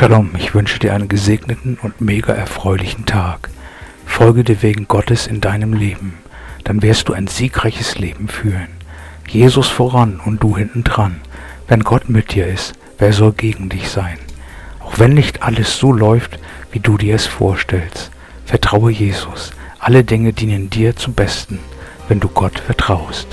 Shalom, ich wünsche dir einen gesegneten und mega erfreulichen Tag. Folge dir wegen Gottes in deinem Leben, dann wirst du ein siegreiches Leben führen. Jesus voran und du hinten dran. Wenn Gott mit dir ist, wer soll gegen dich sein? Auch wenn nicht alles so läuft, wie du dir es vorstellst, vertraue Jesus. Alle Dinge dienen dir zum Besten, wenn du Gott vertraust.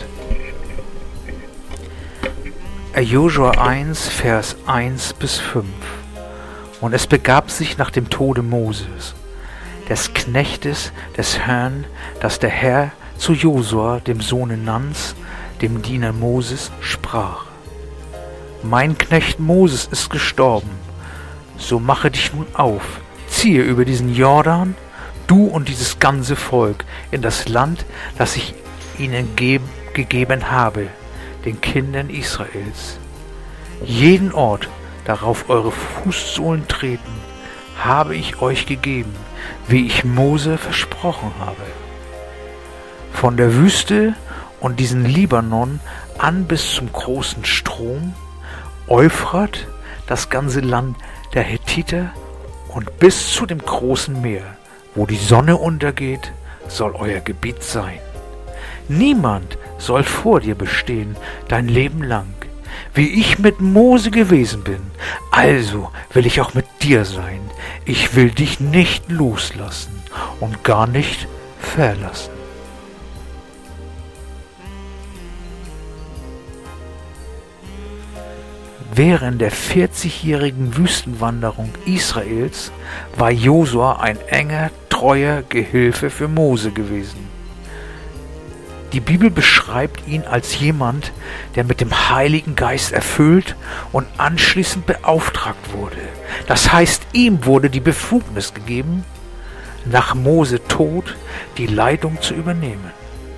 Josua 1, Vers 1 bis 5. Und es begab sich nach dem Tode Moses, des Knechtes des Herrn, dass der Herr zu Josua, dem Sohne Nuns, dem Diener Moses, sprach: Mein Knecht Moses ist gestorben, so mache dich nun auf, ziehe über diesen Jordan, du und dieses ganze Volk, in das Land, das ich ihnen gegeben habe, den Kindern Israels. Jeden Ort, darauf eure Fußsohlen treten, habe ich euch gegeben, wie ich Mose versprochen habe. Von der Wüste und diesen Libanon an bis zum großen Strom, Euphrat, das ganze Land der Hethiter und bis zu dem großen Meer, wo die Sonne untergeht, soll euer Gebiet sein. Niemand soll vor dir bestehen dein Leben lang. Wie ich mit Mose gewesen bin, also will ich auch mit dir sein. Ich will dich nicht loslassen und gar nicht verlassen. Während der 40-jährigen Wüstenwanderung Israels war Josua ein enger, treuer Gehilfe für Mose gewesen. Die Bibel beschreibt ihn als jemand, der mit dem Heiligen Geist erfüllt und anschließend beauftragt wurde. Das heißt, ihm wurde die Befugnis gegeben, nach Mose Tod die Leitung zu übernehmen.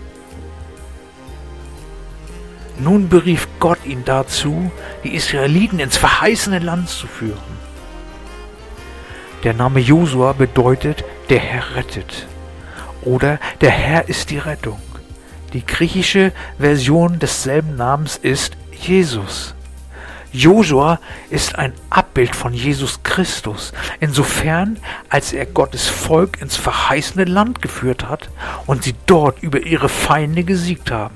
Nun berief Gott ihn dazu, die Israeliten ins verheißene Land zu führen. Der Name Josua bedeutet, der Herr rettet oder der Herr ist die Rettung. Die griechische Version desselben Namens ist Jesus. Josua ist ein Abbild von Jesus Christus, insofern als er Gottes Volk ins verheißene Land geführt hat und sie dort über ihre Feinde gesiegt haben.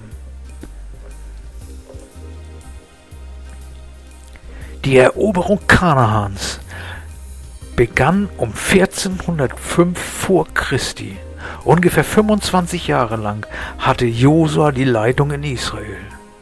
Die Eroberung Kanaans begann um 1405 vor Christi. Ungefähr 25 Jahre lang hatte Josua die Leitung in Israel.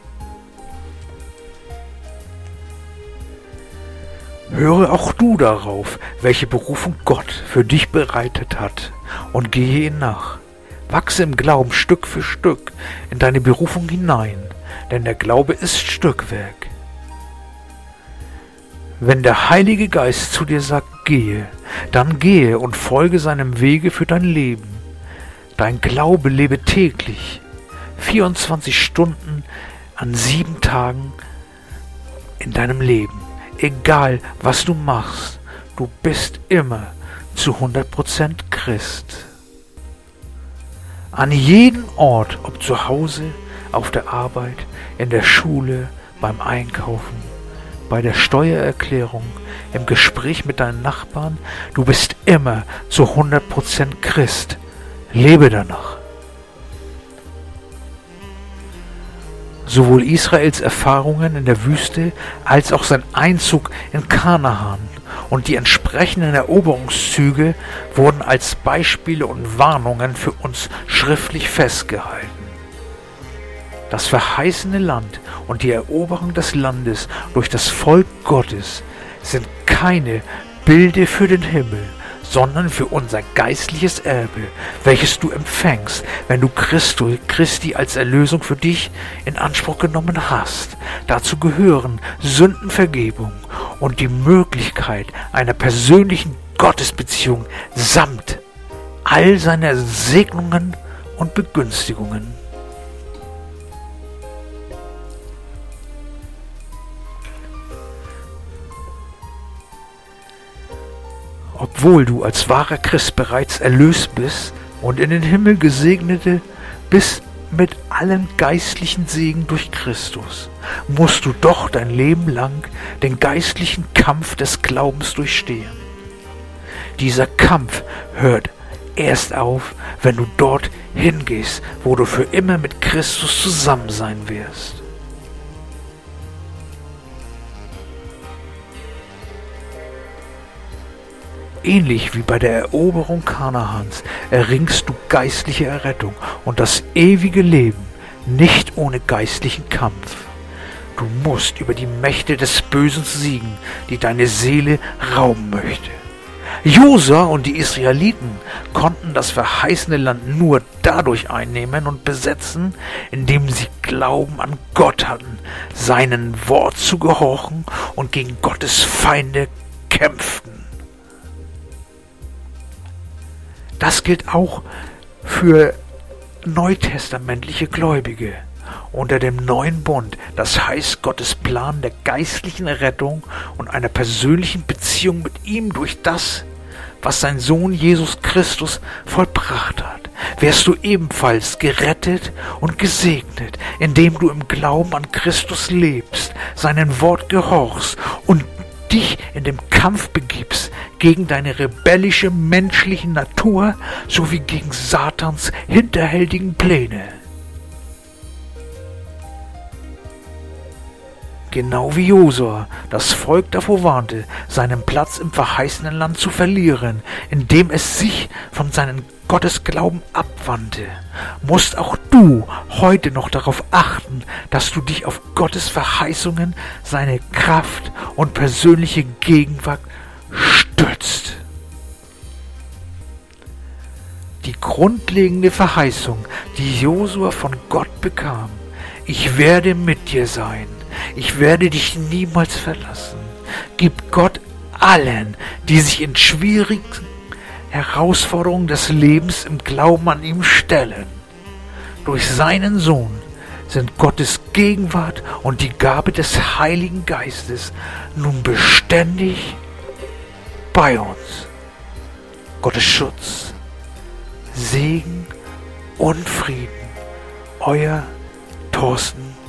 Höre auch du darauf, welche Berufung Gott für dich bereitet hat, und gehe ihr nach. Wachse im Glauben Stück für Stück in deine Berufung hinein, denn der Glaube ist Stückwerk. Wenn der Heilige Geist zu dir sagt, gehe, dann gehe und folge seinem Wege für dein Leben. Dein Glaube lebe täglich, 24 Stunden an 7 Tagen in deinem Leben. Egal, was du machst, du bist immer zu 100% Christ. An jedem Ort, ob zu Hause, auf der Arbeit, in der Schule, beim Einkaufen, bei der Steuererklärung, im Gespräch mit deinen Nachbarn, du bist immer zu 100% Christ. Lebe danach. Sowohl Israels Erfahrungen in der Wüste als auch sein Einzug in Kanaan und die entsprechenden Eroberungszüge wurden als Beispiele und Warnungen für uns schriftlich festgehalten. Das verheißene Land und die Eroberung des Landes durch das Volk Gottes sind keine Bilder für den Himmel, sondern für unser geistliches Erbe, welches du empfängst, wenn du Christi als Erlösung für dich in Anspruch genommen hast. Dazu gehören Sündenvergebung und die Möglichkeit einer persönlichen Gottesbeziehung samt all seiner Segnungen und Begünstigungen. Obwohl du als wahrer Christ bereits erlöst bist und in den Himmel gesegnete bist mit allen geistlichen Segen durch Christus, musst du doch dein Leben lang den geistlichen Kampf des Glaubens durchstehen. Dieser Kampf hört erst auf, wenn du dort hingehst, wo du für immer mit Christus zusammen sein wirst. Ähnlich wie bei der Eroberung Kanaans erringst du geistliche Errettung und das ewige Leben nicht ohne geistlichen Kampf. Du musst über die Mächte des Bösen siegen, die deine Seele rauben möchte. Josua und die Israeliten konnten das verheißene Land nur dadurch einnehmen und besetzen, indem sie Glauben an Gott hatten, seinem Wort zu gehorchen und gegen Gottes Feinde kämpften. Das gilt auch für neutestamentliche Gläubige. Unter dem neuen Bund, das heißt Gottes Plan der geistlichen Rettung und einer persönlichen Beziehung mit ihm durch das, was sein Sohn Jesus Christus vollbracht hat, wirst du ebenfalls gerettet und gesegnet, indem du im Glauben an Christus lebst, seinem Wort gehorchst und dich in dem Kampf begibst gegen deine rebellische menschliche Natur sowie gegen Satans hinterhältigen Pläne. Genau wie Josua das Volk davor warnte, seinen Platz im verheißenen Land zu verlieren, indem es sich von seinem Gottesglauben abwandte, musst auch du heute noch darauf achten, dass du dich auf Gottes Verheißungen, seine Kraft und persönliche Gegenwart stützt. Die grundlegende Verheißung, die Josua von Gott bekam: Ich werde mit dir sein. Ich werde dich niemals verlassen, gibt Gott allen, die sich in schwierigen Herausforderungen des Lebens im Glauben an ihm stellen. Durch seinen Sohn sind Gottes Gegenwart und die Gabe des Heiligen Geistes nun beständig bei uns. Gottes Schutz, Segen und Frieden. Euer Thorsten